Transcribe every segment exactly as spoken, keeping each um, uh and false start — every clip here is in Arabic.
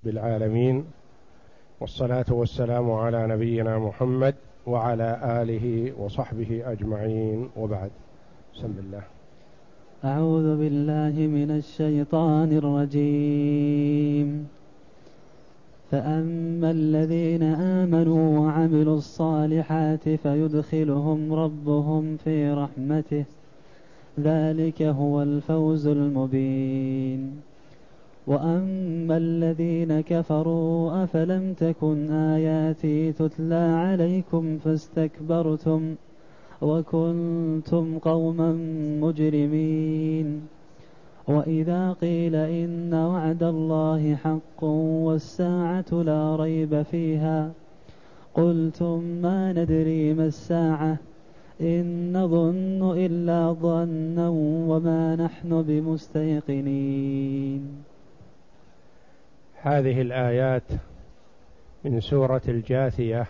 بالعالمين، والصلاة والسلام على نبينا محمد وعلى آله وصحبه أجمعين، وبعد. بسم الله. أعوذ بالله من الشيطان الرجيم. فأما الذين آمنوا وعملوا الصالحات فيدخلهم ربهم في رحمته، ذلك هو الفوز المبين. وأما الذين كفروا أفلم تكن آياتي تتلى عليكم فاستكبرتم وكنتم قوما مجرمين. وإذا قيل إن وعد الله حق والساعة لا ريب فيها قلتم ما ندري ما الساعة إن نظن إلا ظنا وما نحن بمستيقنين. هذه الآيات من سورة الجاثية.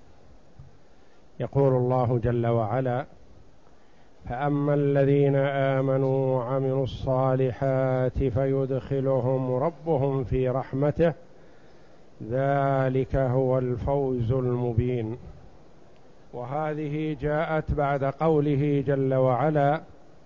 يقول الله جل وعلا: فأما الذين آمنوا وعملوا الصالحات فيدخلهم ربهم في رحمته، ذلك هو الفوز المبين. وهذه جاءت بعد قوله جل وعلا: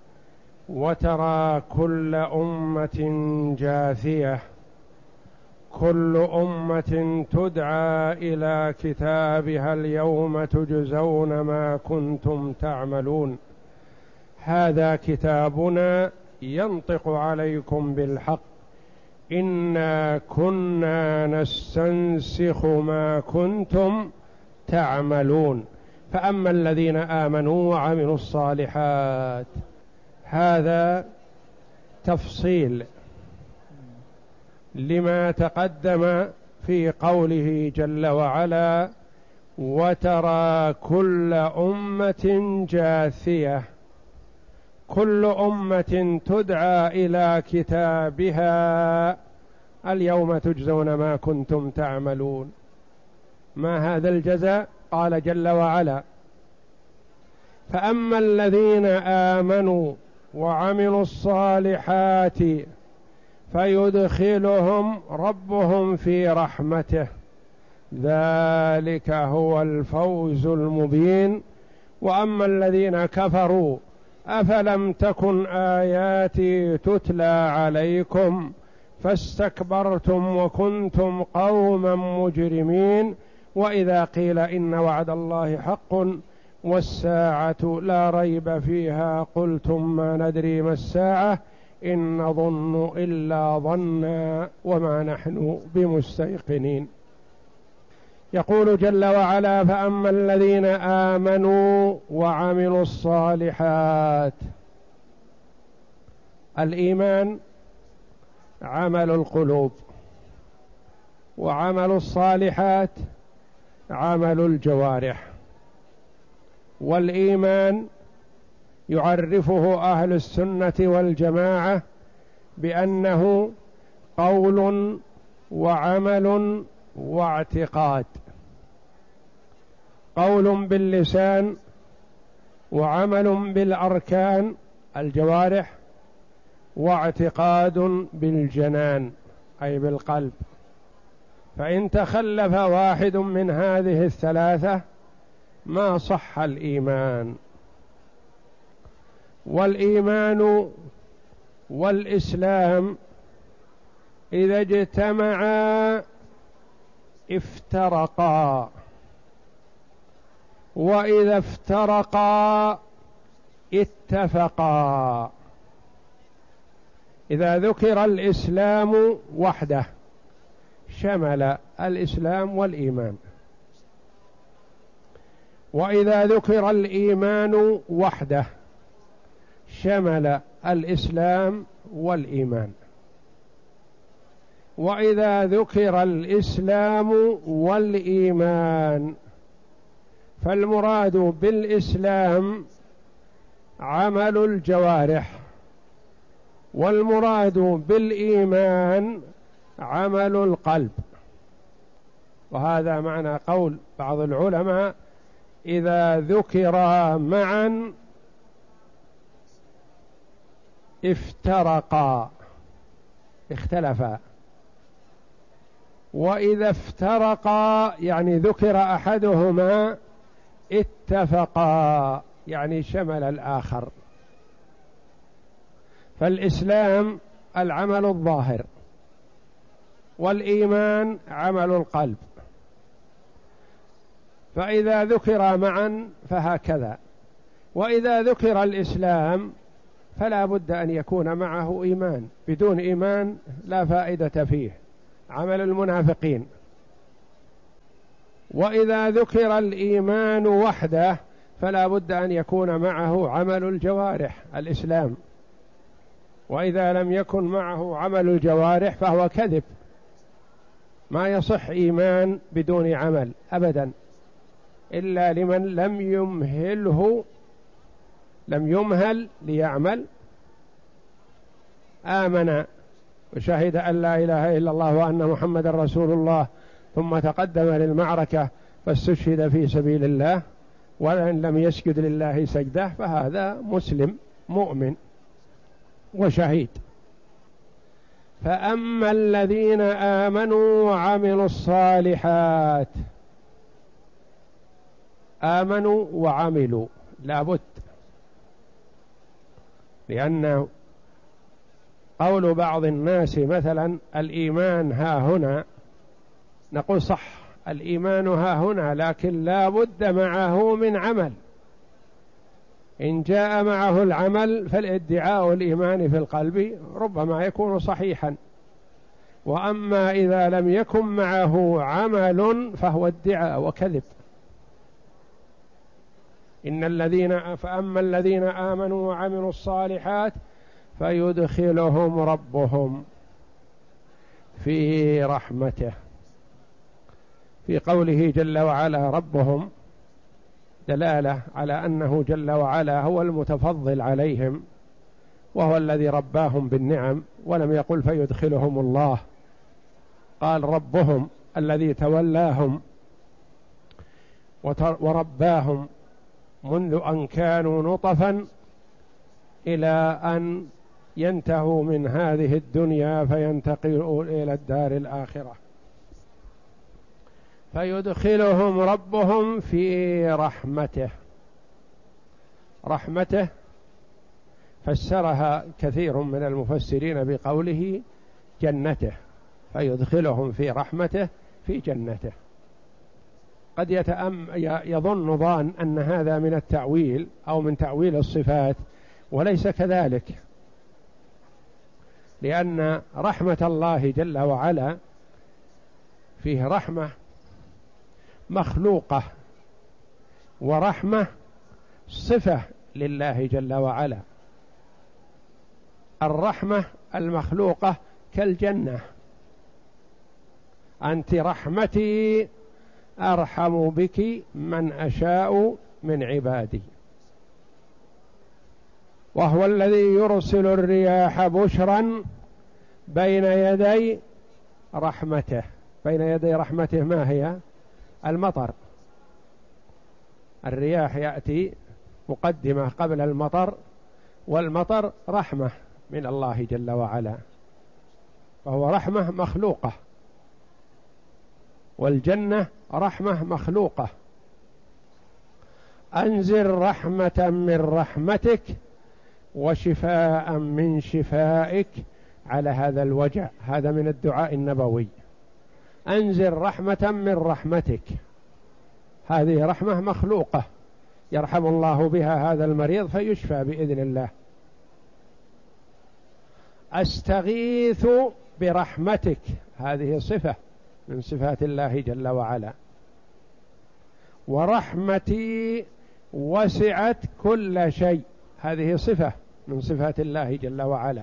وترى كل أمة جاثية، كل أمة تدعى إلى كتابها اليوم تجزون ما كنتم تعملون، هذا كتابنا ينطق عليكم بالحق إنا كنا نستنسخ ما كنتم تعملون. فأما الذين آمنوا وعملوا الصالحات، هذا تفصيل لما تقدم في قوله جل وعلا: وترى كل أمة جاثية، كل أمة تدعى إلى كتابها اليوم تجزون ما كنتم تعملون. ما هذا الجزاء؟ قال جل وعلا: فأما الذين آمنوا وعملوا الصالحات فيدخلهم ربهم في رحمته، ذلك هو الفوز المبين. وأما الذين كفروا أفلم تكن آياتي تتلى عليكم فاستكبرتم وكنتم قوما مجرمين. وإذا قيل إن وعد الله حق والساعة لا ريب فيها قلتم ما ندري ما الساعة إن نظن إلا ظنا وما نحن بمستيقنين. يقول جل وعلا: فأما الذين آمنوا وعملوا الصالحات. الإيمان عمل القلوب، وعمل الصالحات عمل الجوارح. والإيمان يعرفه أهل السنة والجماعة بأنه قول وعمل واعتقاد، قول باللسان وعمل بالأركان الجوارح، واعتقاد بالجنان أي بالقلب. فإن تخلف واحد من هذه الثلاثة ما صح الإيمان. والإيمان والإسلام إذا اجتمعا افترقا، وإذا افترقا اتفقا. إذا ذكر الإسلام وحده شمل الإسلام والإيمان، وإذا ذكر الإيمان وحده شمل الإسلام والإيمان، وإذا ذكر الإسلام والإيمان فالمراد بالإسلام عمل الجوارح، والمراد بالإيمان عمل القلب. وهذا معنى قول بعض العلماء: إذا ذكرا معا افترقا، اختلفا. وإذا افترقا يعني ذكر أحدهما اتفقا يعني شمل الآخر. فالإسلام العمل الظاهر، والإيمان عمل القلب، فإذا ذكر معا فهكذا. وإذا ذكر الإسلام فلا بد أن يكون معه إيمان، بدون إيمان لا فائدة فيه، عمل المنافقين. وإذا ذكر الإيمان وحده فلا بد أن يكون معه عمل الجوارح الإسلام، وإذا لم يكن معه عمل الجوارح فهو كذب. ما يصح إيمان بدون عمل أبدا، إلا لمن لم يمهله لم يمهل ليعمل. آمن وشهد أن لا إله إلا الله وأن محمد رسول الله، ثم تقدم للمعركة فاستشهد في سبيل الله، وإن لم يسجد لله سجده فهذا مسلم مؤمن وشهيد. فأما الذين آمنوا وعملوا الصالحات، آمنوا وعملوا لابد، لأن قول بعض الناس مثلا الإيمان ها هنا، نقول صح الإيمان ها هنا، لكن لا بد معه من عمل. إن جاء معه العمل فالادعاء الإيمان في القلب ربما يكون صحيحا، وأما إذا لم يكن معه عمل فهو ادعاء وكذب. إن الذين فأما الذين آمنوا وعملوا الصالحات فيدخلهم ربهم في رحمته. في قوله جل وعلا ربهم دلالة على أنه جل وعلا هو المتفضل عليهم، وهو الذي رباهم بالنعم، ولم يقل فيدخلهم الله، قال ربهم الذي تولاهم ورباهم منذ أن كانوا نطفا إلى أن ينتهوا من هذه الدنيا فينتقلوا إلى الدار الآخرة. فيدخلهم ربهم في رحمته. رحمته فسرها كثير من المفسرين بقوله جنته، فيدخلهم في رحمته في جنته. قد يتأم يظن ظان أن هذا من التأويل أو من تأويل الصفات، وليس كذلك، لأن رحمة الله جل وعلا فيه رحمة مخلوقة، ورحمة صفة لله جل وعلا. الرحمة المخلوقة كالجنة، أنت رحمتي أرحم بك من أشاء من عبادي، وهو الذي يرسل الرياح بشرا بين يدي رحمته. بين يدي رحمته ما هي؟ المطر. الرياح يأتي مقدمة قبل المطر، والمطر رحمة من الله جل وعلا، فهو رحمة مخلوقة، والجنة رحمة مخلوقة. أنزل رحمة من رحمتك وشفاء من شفائك على هذا الوجع. هذا من الدعاء النبوي، أنزل رحمة من رحمتك. هذه رحمة مخلوقة يرحم الله بها هذا المريض فيشفى بإذن الله. أستغيث برحمتك، هذه صفة من صفات الله جل وعلا. ورحمتي وسعت كل شيء، هذه صفة من صفات الله جل وعلا.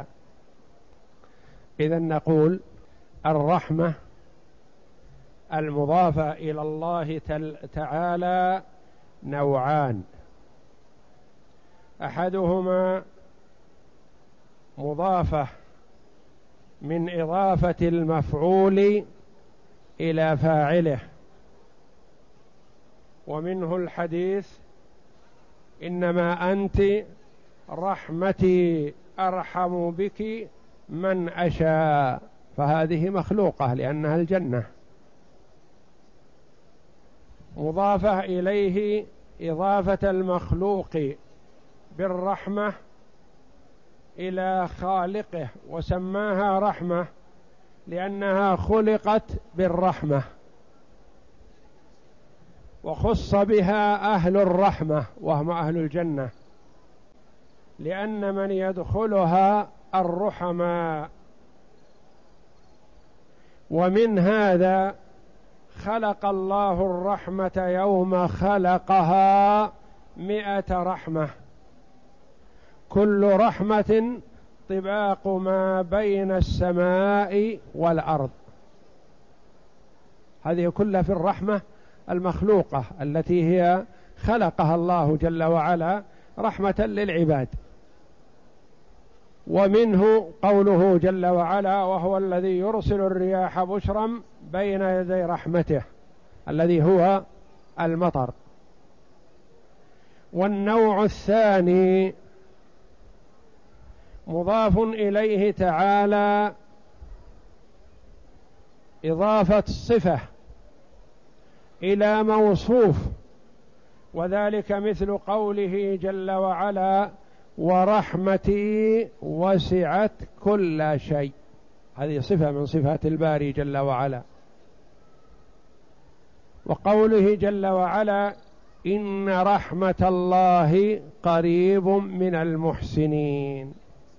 إذن نقول الرحمة المضافة إلى الله تعالى نوعان، أحدهما مضافة من إضافة المفعول إلى فاعله، ومنه الحديث إنما أنت رحمتي أرحم بك من أشاء، فهذه مخلوقة لأنها الجنة مضافة إليه إضافة المخلوق بالرحمة إلى خالقه، وسماها رحمة لأنها خلقت بالرحمة، وخص بها أهل الرحمة وهم أهل الجنة، لأن من يدخلها الرحماء. ومن هذا خلق الله الرحمة يوم خلقها مئة رحمة، كل رحمة طباق ما بين السماء والأرض. هذه كلها في الرحمة المخلوقة التي هي خلقها الله جل وعلا رحمة للعباد. ومنه قوله جل وعلا: وهو الذي يرسل الرياح بشرا بين يدي رحمته، الذي هو المطر. والنوع الثاني مضاف إليه تعالى إضافة الصفة إلى موصوف، وذلك مثل قوله جل وعلا: ورحمتي وسعت كل شيء. هذه صفة من صفات الباري جل وعلا. وقوله جل وعلا: إن رحمة الله قريب من المحسنين.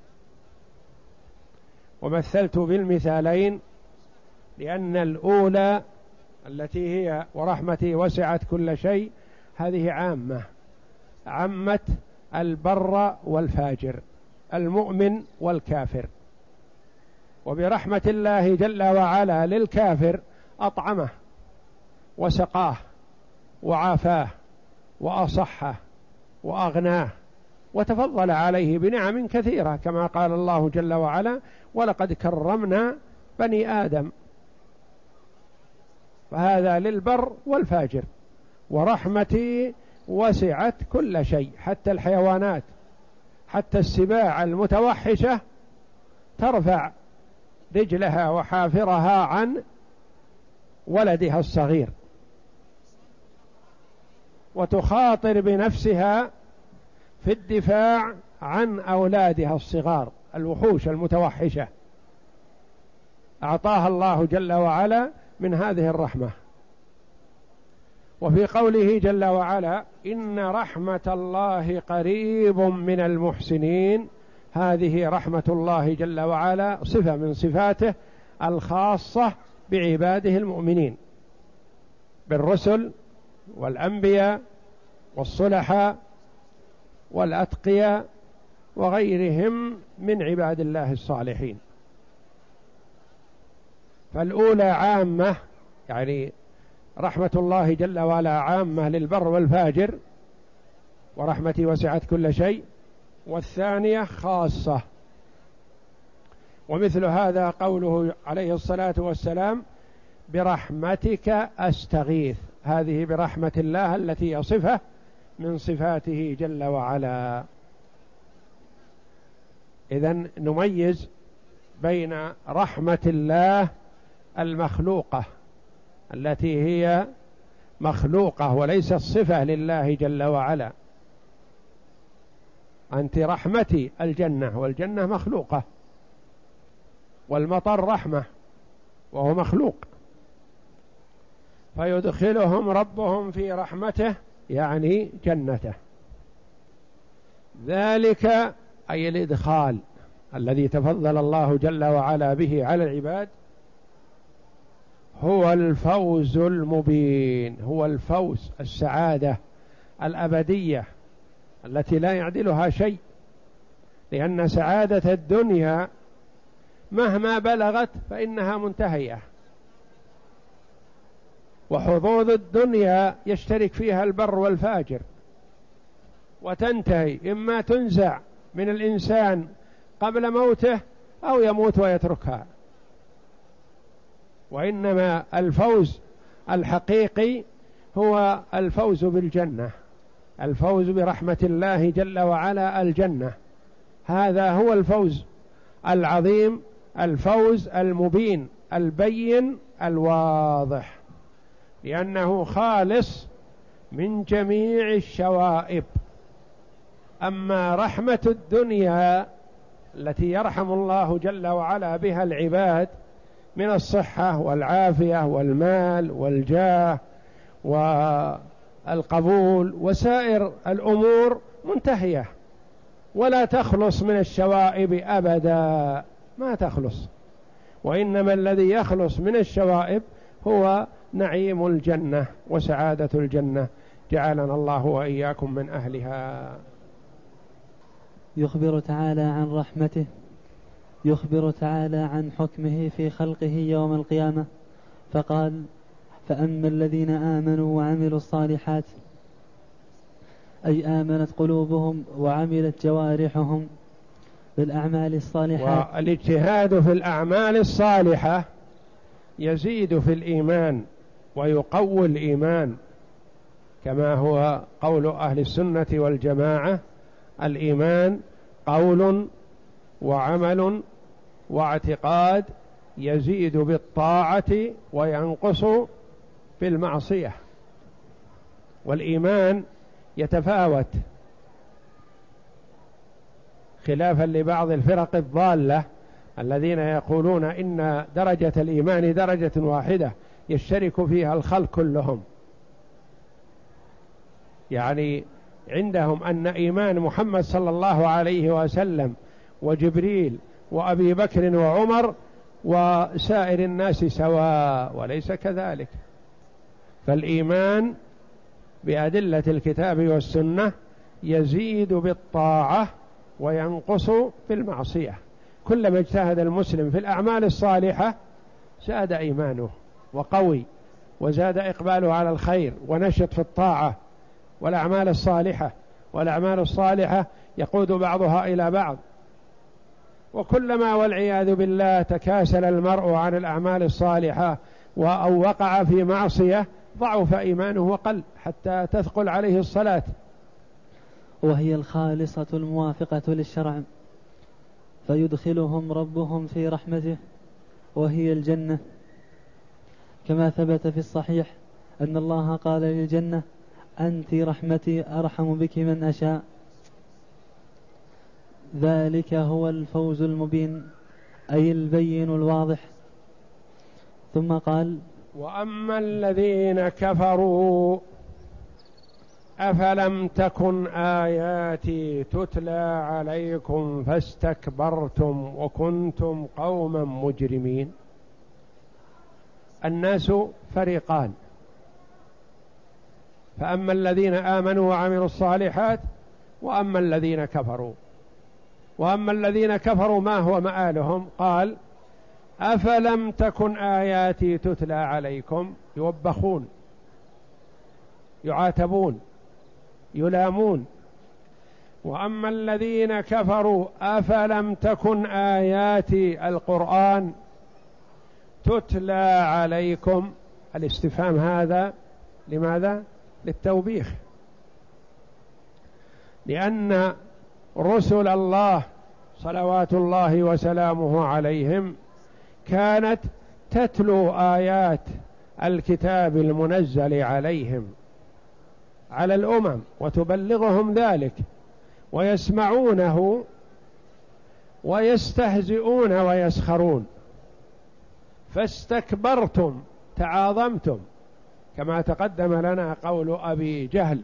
ومثلت بالمثالين لأن الأولى التي هي ورحمتي وسعت كل شيء هذه عامة، عمت البر والفاجر، المؤمن والكافر. وبرحمة الله جل وعلا للكافر أطعمه وسقاه وعافاه وأصحه وأغناه وتفضل عليه بنعم كثيرة، كما قال الله جل وعلا: ولقد كرمنا بني آدم. فهذا للبر والفاجر. ورحمتي وسعت كل شيء، حتى الحيوانات، حتى السباع المتوحشة ترفع رجلها وحافرها عن ولدها الصغير، وتخاطر بنفسها في الدفاع عن أولادها الصغار، الوحوش المتوحشة. أعطاها الله جل وعلا من هذه الرحمة. وفي قوله جل وعلا: إن رحمة الله قريب من المحسنين، هذه رحمة الله جل وعلا صفة من صفاته الخاصة بعباده المؤمنين، بالرسل والأنبياء والصلحاء والأتقياء وغيرهم من عباد الله الصالحين. فالأولى عامة، يعني رحمة الله جل وعلا عامة للبر والفاجر، ورحمتي وسعت كل شيء. والثانية خاصة، ومثل هذا قوله عليه الصلاة والسلام: برحمتك أستغيث. هذه برحمة الله التي هي صفة من صفاته جل وعلا. إذن نميز بين رحمة الله المخلوقة التي هي مخلوقة وليست صفة لله جل وعلا. أنت رحمتي الجنة، والجنة مخلوقة، والمطر رحمة وهو مخلوق. فيدخلهم ربهم في رحمته، يعني جنته. ذلك أي الإدخال الذي تفضل الله جل وعلا به على العباد هو الفوز المبين، هو الفوز، السعادة الأبدية التي لا يعدلها شيء. لأن سعادة الدنيا مهما بلغت فإنها منتهية، وحظوظ الدنيا يشترك فيها البر والفاجر، وتنتهي، إما تنزع من الإنسان قبل موته أو يموت ويتركها. وإنما الفوز الحقيقي هو الفوز بالجنة، الفوز برحمة الله جل وعلا الجنة. هذا هو الفوز العظيم، الفوز المبين البين الواضح، لأنه خالص من جميع الشوائب. أما رحمة الدنيا التي يرحم الله جل وعلا بها العباد من الصحة والعافية والمال والجاه والقبول وسائر الأمور منتهية، ولا تخلص من الشوائب أبدا، ما تخلص. وإنما الذي يخلص من الشوائب هو نعيم الجنة وسعادة الجنة، جعلنا الله وإياكم من أهلها. يخبر تعالى عن رحمته، يخبر تعالى عن حكمه في خلقه يوم القيامة، فقال: فأما الذين آمنوا وعملوا الصالحات، أي آمنت قلوبهم وعملت جوارحهم بالأعمال الصالحات. والاجتهاد في الأعمال الصالحة يزيد في الإيمان ويقوي الإيمان، كما هو قول أهل السنة والجماعة: الإيمان قول وعمل واعتقاد، يزيد بالطاعة وينقص بالمعصية. والإيمان يتفاوت خلافا لبعض الفرق الضالة الذين يقولون إن درجة الإيمان درجة واحدة يشترك فيها الخلق كلهم، يعني عندهم أن إيمان محمد صلى الله عليه وسلم وجبريل وأبي بكر وعمر وسائر الناس سواء، وليس كذلك. فالإيمان بأدلة الكتاب والسنة يزيد بالطاعة وينقص بالمعصية. كلما اجتهد المسلم في الأعمال الصالحة زاد إيمانه وقوي، وزاد إقباله على الخير ونشط في الطاعة والأعمال الصالحة. والأعمال الصالحة يقود بعضها إلى بعض، وكلما والعياذ بالله تكاسل المرء عن الأعمال الصالحة أو وقع في معصية ضعف إيمانه وقل حتى تثقل عليه الصلاة. وهي الخالصة الموافقة للشرع، فيدخلهم ربهم في رحمته وهي الجنة، كما ثبت في الصحيح أن الله قال للجنة: أنت رحمتي أرحم بك من أشاء. ذلك هو الفوز المبين، أي البين الواضح. ثم قال: وأما الذين كفروا أفلم تكن آياتي تتلى عليكم فاستكبرتم وكنتم قوما مجرمين. الناس فريقان: فأما الذين آمنوا وعملوا الصالحات، وأما الذين كفروا. وأما الذين كفروا ما هو مآلهم؟ قال: أفلم تكن آياتي تتلى عليكم، يوبخون، يعاتبون، يلامون. وأما الذين كفروا أفلم تكن آياتي القرآن تتلى عليكم. الاستفهام هذا لماذا؟ للتوبيخ، لأن رسل الله صلوات الله وسلامه عليهم كانت تتلو آيات الكتاب المنزل عليهم على الأمم وتبلغهم ذلك، ويسمعونه ويستهزئون ويسخرون. فاستكبرتم، تعاظمتم، كما تقدم لنا قول أبي جهل: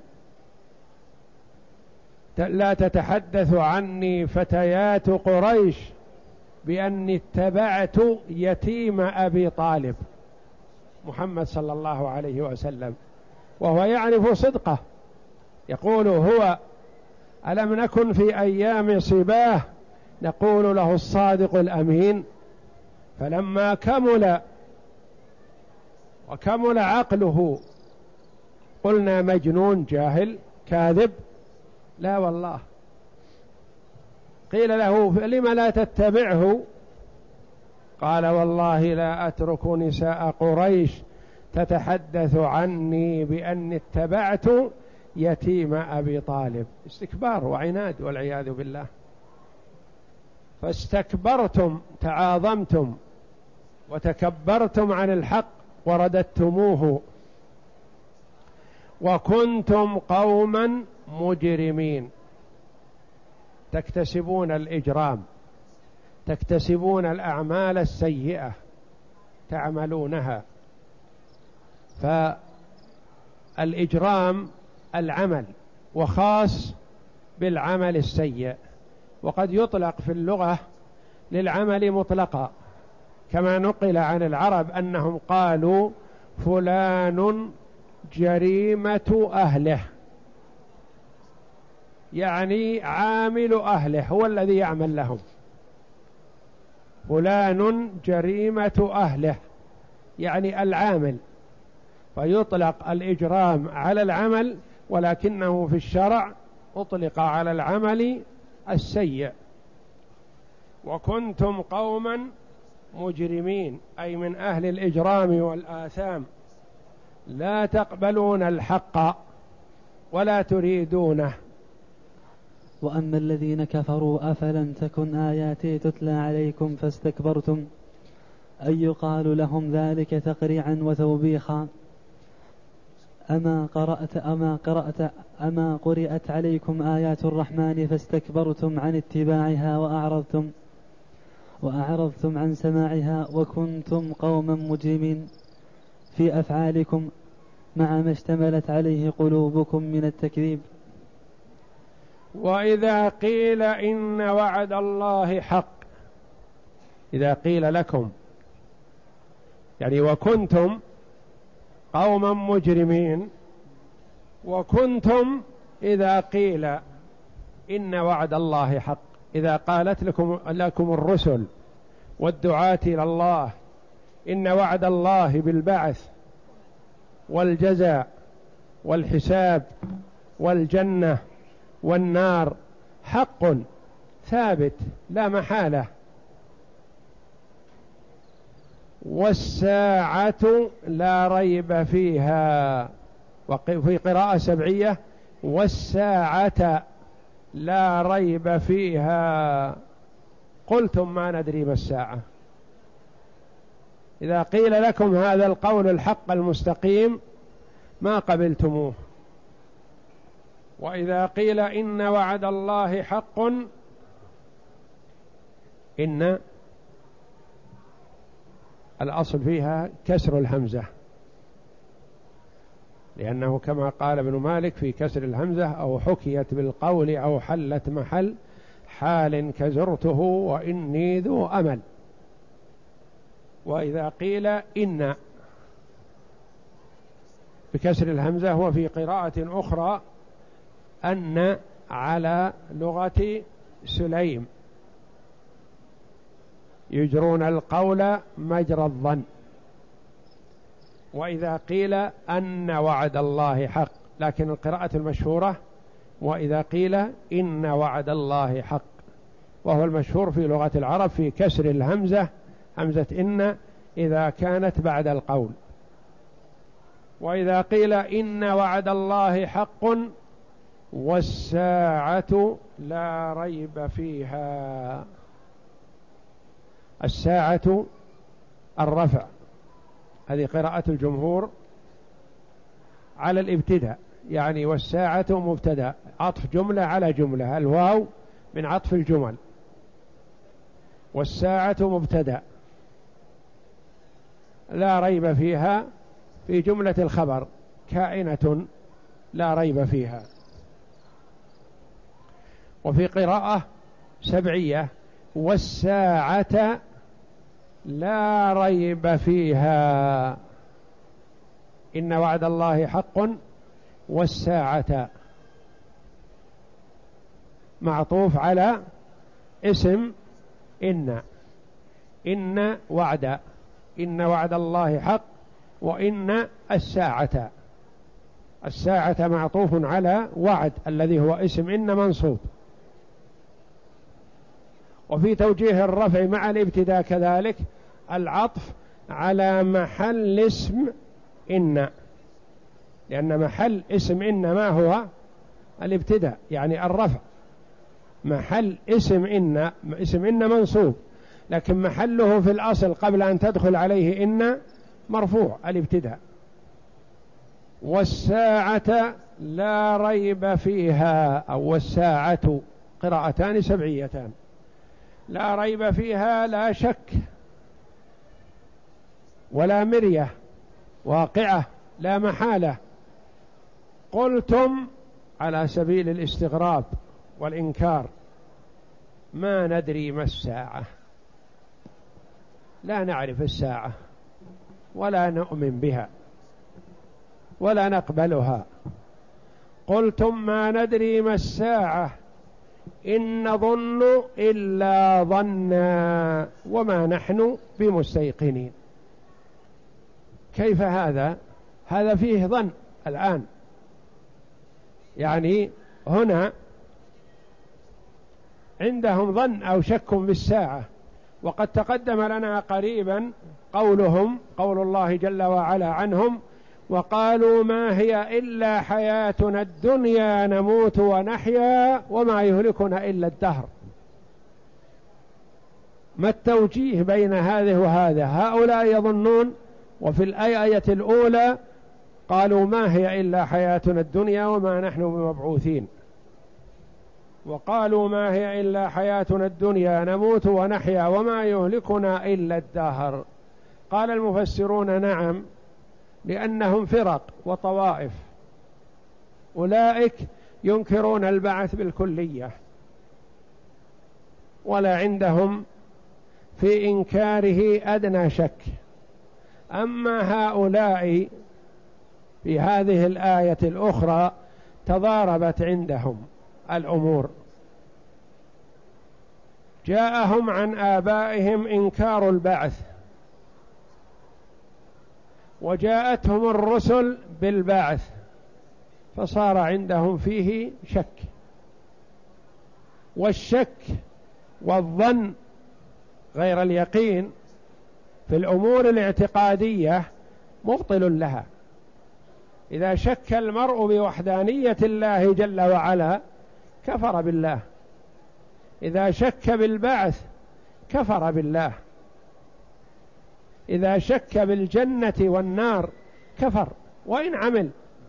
لا تتحدث عني فتيات قريش بأني اتبعت يتيم أبي طالب، محمد صلى الله عليه وسلم، وهو يعرف صدقه. يقول هو: ألم نكن في أيام صباه نقول له الصادق الأمين، فلما كمل وكمل عقله قلنا مجنون جاهل كاذب. لا والله. قيل له: لم لا تتبعه؟ قال: والله لا أترك نساء قريش تتحدث عني بأني اتبعت يتيم أبي طالب. استكبار وعناد والعياذ بالله. فاستكبرتم، تعاظمتم وتكبرتم عن الحق ورددتموه. وكنتم قوما مجرمين، تكتسبون الإجرام، تكتسبون الأعمال السيئة تعملونها. فالإجرام العمل، وخاص بالعمل السيء، وقد يطلق في اللغة للعمل مطلقا، كما نقل عن العرب أنهم قالوا فلان جريمة أهله، يعني عامل أهله هو الذي يعمل لهم. فلان جريمة أهله يعني العامل، فيطلق الإجرام على العمل، ولكنه في الشرع أطلق على العمل السيء. وكنتم قوما مجرمين أي من أهل الإجرام والآثام، لا تقبلون الحق ولا تريدونه. وأما الذين كفروا أفلم تكن آياتي تتلى عليكم فاستكبرتم، أي يقال لهم ذلك تقريعا وتوبيخا. أما قرأت أما قرأت أما قرأت عليكم آيات الرحمن فاستكبرتم عن اتباعها وأعرضتم وأعرضتم عن سماعها وكنتم قوما مجرمين في أفعالكم مع ما اشتملت عليه قلوبكم من التكذيب. وإذا قيل إن وعد الله حق، إذا قيل لكم يعني وكنتم قوما مجرمين، وكنتم إذا قيل إن وعد الله حق، إذا قالت لكم, لكم الرسل والدعاة إلى الله إن وعد الله بالبعث والجزاء والحساب والجنة والنار حق ثابت لا محالة، والساعة لا ريب فيها، وفي قراءة سبعية والساعة لا ريب فيها، قلتم ما ندري ما الساعة. إذا قيل لكم هذا القول الحق المستقيم ما قبلتموه. وإذا قيل إن وعد الله حق، إن الأصل فيها كسر الهمزة، لأنه كما قال ابن مالك في كسر الهمزة أو حكيت بالقول أو حلت محل حال كزرته وإني ذو أمل. وإذا قيل إن بكسر الهمزة، هو في قراءة أخرى أن على لغة سليم يجرون القول مجرى الظن. وإذا قيل أن وعد الله حق، لكن القراءة المشهورة وإذا قيل إن وعد الله حق، وهو المشهور في لغة العرب في كسر الهمزة، همزة إن إذا كانت بعد القول. وإذا قيل إن وعد الله حق والساعة لا ريب فيها. الساعة الرفع، هذه قراءة الجمهور على الابتداء، يعني والساعة مبتدأ، عطف جملة على جملة، الواو من عطف الجمل، والساعة مبتدأ لا ريب فيها في جملة الخبر كائنة لا ريب فيها. وفي قراءة سبعية والساعة لا ريب فيها، إن وعد الله حق والساعة معطوف على اسم إن، إن وعد، إن وعد الله حق، وإن الساعة، الساعة معطوف على وعد الذي هو اسم إن منصوب. وفي توجيه الرفع مع الابتداء كذلك العطف على محل اسم إن، لأن محل اسم إن ما هو الابتداء يعني الرفع، محل اسم إن، اسم إن منصوب، لكن محله في الأصل قبل أن تدخل عليه إن مرفوع الابتداء. والساعة لا ريب فيها، أو والساعة، قراءتان سبعيتان، لا ريب فيها، لا شك ولا مرية، واقعة لا محالة. قلتم على سبيل الاستغراب والإنكار، ما ندري ما الساعة، لا نعرف الساعة ولا نؤمن بها ولا نقبلها. قلتم ما ندري ما الساعة إن نظن إلا ظنا وما نحن بمستيقنين. كيف هذا؟ هذا فيه ظن الآن، يعني هنا عندهم ظن أو شك بالساعة. وقد تقدم لنا قريبا قولهم، قول الله جل وعلا عنهم: وقالوا ما هي إلا حياتنا الدنيا نموت ونحيا وما يهلكنا إلا الدهر. ما التوجيه بين هذه وهذا؟ هؤلاء يظنون، وفي الآية الأولى قالوا ما هي إلا حياتنا الدنيا وما نحن بمبعوثين، وقالوا ما هي إلا حياتنا الدنيا نموت ونحيا وما يهلكنا إلا الدهر. قال المفسرون: نعم، لأنهم فرق وطوائف، أولئك ينكرون البعث بالكلية ولا عندهم في إنكاره أدنى شك. أما هؤلاء في هذه الآية الأخرى تضاربت عندهم الأمور، جاءهم عن آبائهم إنكار البعث، وجاءتهم الرسل بالبعث، فصار عندهم فيه شك. والشك والظن غير اليقين في الأمور الاعتقادية مبطل لها. إذا شك المرء بوحدانية الله جل وعلا كفر بالله، إذا شك بالبعث كفر بالله، إذا شك بالجنة والنار كفر وإن عمل.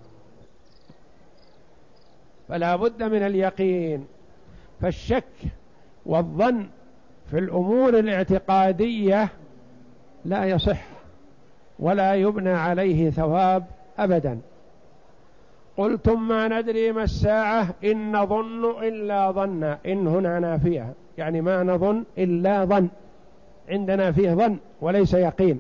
فلا بد من اليقين. فالشك والظن في الأمور الاعتقادية لا يصح ولا يبنى عليه ثواب أبدا. قلتم ما ندري ما الساعة إن نظن إلا ظنا، إن هنا نافية، يعني ما نظن إلا ظن، عندنا فيه ظن وليس يقين.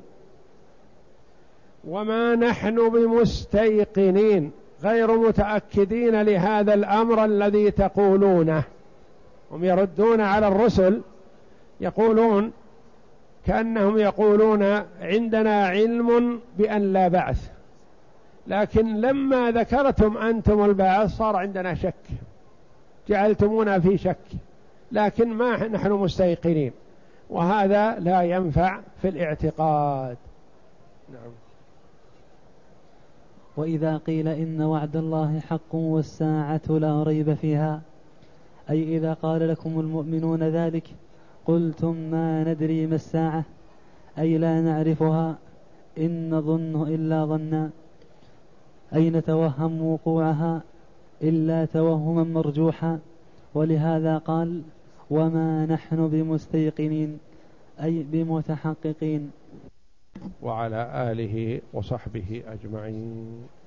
وما نحن بمستيقنين، غير متأكدين لهذا الأمر الذي تقولونه. هم يردون على الرسل، يقولون كأنهم يقولون عندنا علم بأن لا بعث، لكن لما ذكرتم أنتم البعث صار عندنا شك، جعلتمونا في شك، لكن ما نحن مستيقنين، وهذا لا ينفع في الاعتقاد. نعم. وإذا قيل إن وعد الله حق والساعة لا ريب فيها، أي إذا قال لكم المؤمنون ذلك قلتم ما ندري ما الساعة، أي لا نعرفها، إن نظن إلا ظنا، أي نتوهم وقوعها إلا توهما مرجوحا. ولهذا قال وما نحن بمستيقنين، أي بمتحققين. وعلى آله وصحبه أجمعين.